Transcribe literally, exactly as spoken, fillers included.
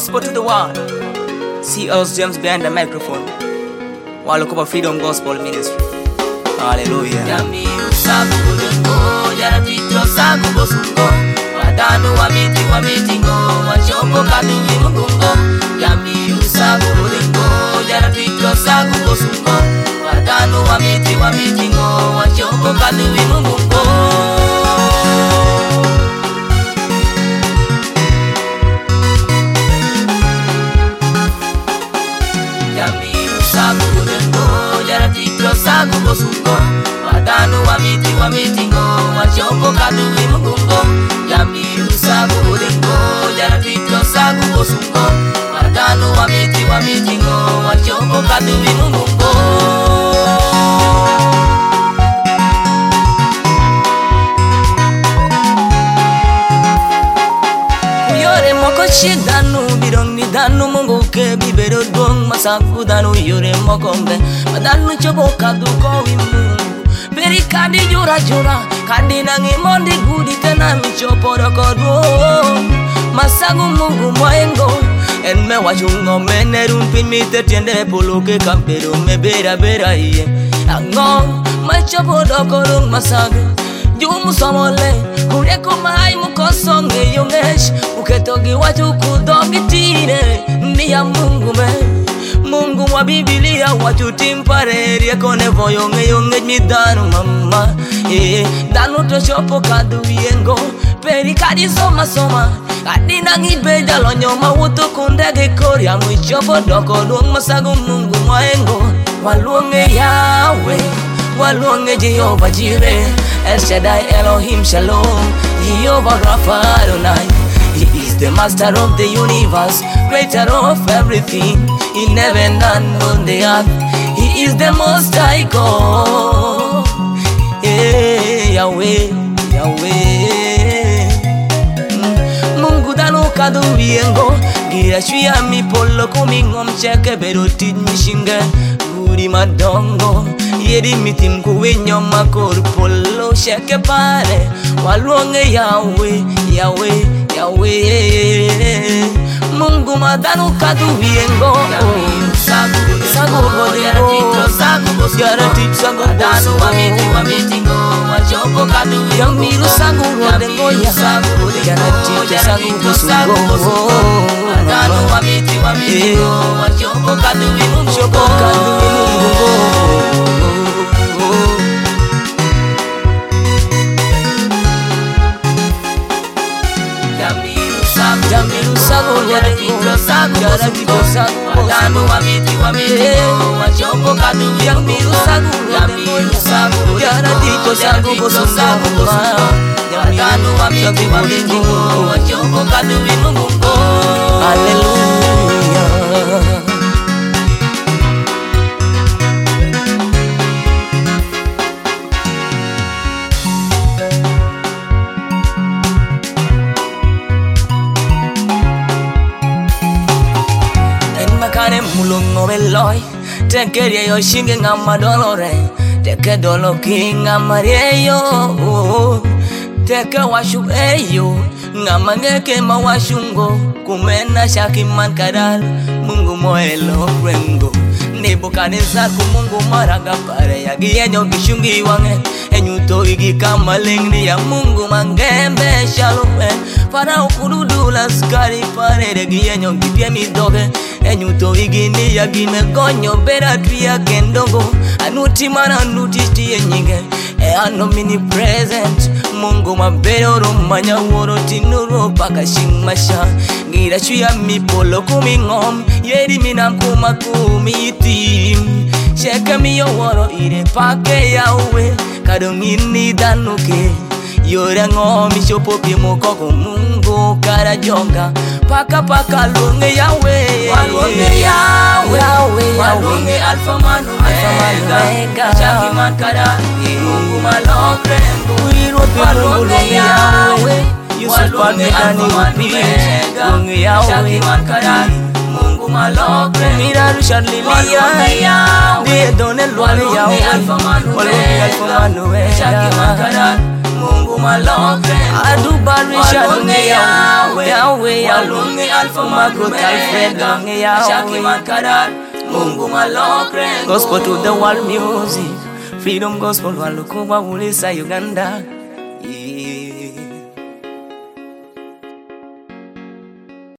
gospel to the world. See us James behind the microphone. While look up Freedom Gospel Ministry. Hallelujah. Yami usabu kudengo, jara tito sagu bosungo. Wadanu wa miti wa mitingo, wachombo kadumi mungungo. Yami usabu kudengo, jara tito sagu bosungo. Wadanu wa miti wa mitingo, wachombo kadumi mungungo. Sagu kudengo, jara tito sagu bosungo. Wadanu wa miti wa mitingo, wachombo kadumi mungungo. Yamiru sagu kudengo, jara tito sagu bosungo. Wadanu wa miti wa mitingo, wachombo kadumi mungungo. Uyore moko shidanu birong ni danu mungu ke bibero dong masaku danu yore mokombe madanu chobo kadu ko wimu beri kadi jura jura kadi nangi mondi gudi tena mi chopo rokodo masagu mungu moengo en me wachungo menerun pin mi te tiende poloke kampero me bera bera iye ango ma chopo rokodo masagu jumu somole kureko mai mukosonge yongesh uketogi watu kudongi tine ni ya Mungu me Mungu wa Biblia watu timpare rieko nevo yonge yonge midanu mama eh danu to chopo kadu yengo peri kadi soma soma kadi nangi beja lonyo mawuto kundege koria mwichopo doko duong masagu Mungu mwaengo waluonge yawe waluonge Jehovah Jireh El Shaddai Elohim Shalom Jehovah Rapha Adonai. He is the master of the universe, creator of everything in heaven and on the earth. He is the most high God. Yeah, Yahweh, Yahweh. Mungu danu kadu viengo gira shuya mi polo kumingo mcheke beroti mishinge guri madongo yedi mitim kuwenyo makor polo sheke pare waluonge Yahweh, Yahweh, Yahweh. Mungu madanu kadu viengo sagu sagu bodengo sagu yara tip sagu danu wa miti wa mitingo wachombo kadu yamiru sagu bodengo ya sagu yara tip sagu bosungo danu wa miti wa mitingo wachombo kadu mungu chopo kadu mungu Jamiru sagu yara tito sagu yara tito sagu danu wa miti wa mitingo wachombo kadu yamiru sagu yamiru sagu yara tito sagu bosungo danu wa miti wa mitingo wachombo kadu mungu. Hallelujah. Makane mulungo beloi tekeria yo shinge ngama dolore teke dolo kinga marieyo teke washu eyo ngama ngeke mawashungo kumena shakiman kadal Mungu moelo rengo Nebukadnezar ku Mungu maraga pare yagienyo gishungi wange enyuto igi kamalengni ya Mungu mangembe shalome para ukududula skari pare regienyo gipye midoge enyuto igi ni yagime gonyo bera tria kendongo anuti mana anuti tie nyinge e anomini present Mungu mabero romanya woro tinuro paka shingmasha ngira chuya mipolo kumingom yeri minamkuma kumitim sheka miyo woro ire pake yawe kadongini danuke yore ngomi chopo pimo koko Mungu kara jonga paka paka lunge yawe Walunge Yahweh, Yahweh, Walunge Alpha man Omega, Shaki man kada Mungu malokre Walunge Yahweh, Walunge Alpha man Omega, Shaki man kada Mungu malokre Miraru Sharlilia Dia done luale Yahweh Alpha man Omega Shaki man kada Mungu malokre Adu barisha Walunge Yahweh, Yahweh, Walungi Alpha Magrot Alfredo, Shaki Makadar, Mungu Malokre. Gospel to the world music, freedom gospel, Walukuwa Ulisa, Uganda. Yeah.